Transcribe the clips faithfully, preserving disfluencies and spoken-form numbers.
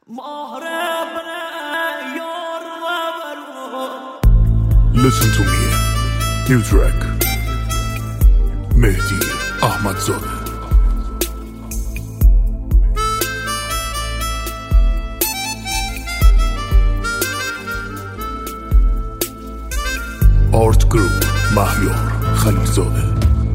Listen to me. New track. مهدی احمدزاده. آرت گروپ مهیار خلیلزاده.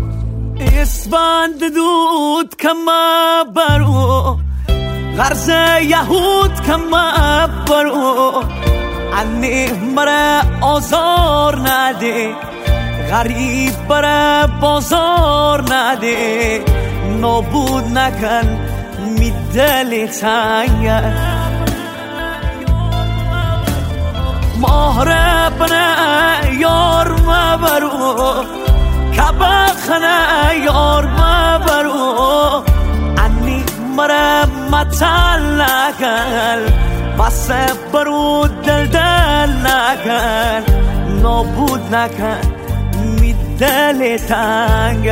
اسفند دود کما برو غرز یهود کما برو انی مرا آزار نده غریب برا بازار نده نابود نکن می دل تنگ مهره بنه یار مبرو کبه خنه یار مبرو انی مرا متل نکن بس برو دل دل نکن نابود نکن می دل تنگ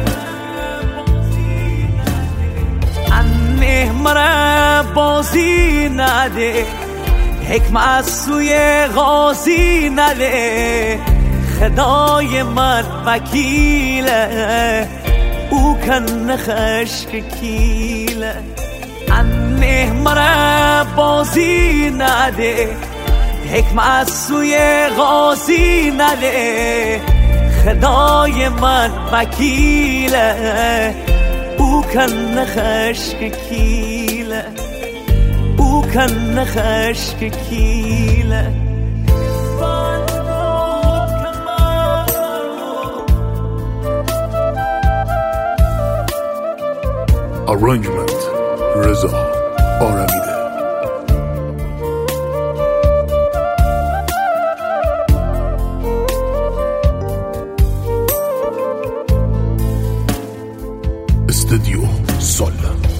انه مرا بازی نده حکمت سوی غازی نده خدای من وکیله او کن خشک کیله انه مرا بازی نده حکمت سوی غازی نده خدای من وکیله او کن خشک کیله او کن خشک کیله Arrangement رضا آرمیده. استودیو سالن.